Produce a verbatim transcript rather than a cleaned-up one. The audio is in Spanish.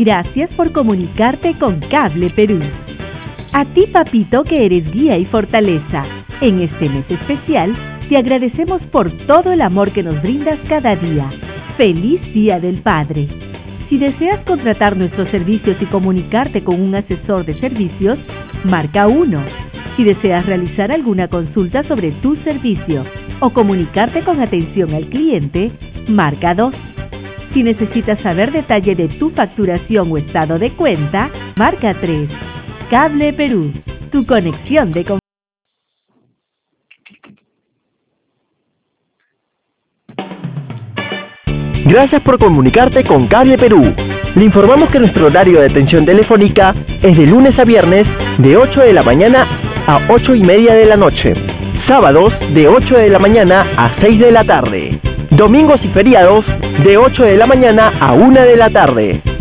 Gracias por comunicarte con Cable Perú. A ti, papito, que eres guía y fortaleza. En este mes especial, te agradecemos por todo el amor que nos brindas cada día. ¡Feliz Día del Padre! Si deseas contratar nuestros servicios y comunicarte con un asesor de servicios, marca uno. Si deseas realizar alguna consulta sobre tu servicio o comunicarte con atención al cliente, marca dos. Si necesitas saber detalle de tu facturación o estado de cuenta, marca tres. Cable Perú, tu conexión de confianza. Gracias por comunicarte con Cable Perú. Le informamos que nuestro horario de atención telefónica es de lunes a viernes de ocho de la mañana a ocho y media de la noche. Sábados de ocho de la mañana a seis de la tarde. Domingos y feriados de ocho de la mañana a una de la tarde.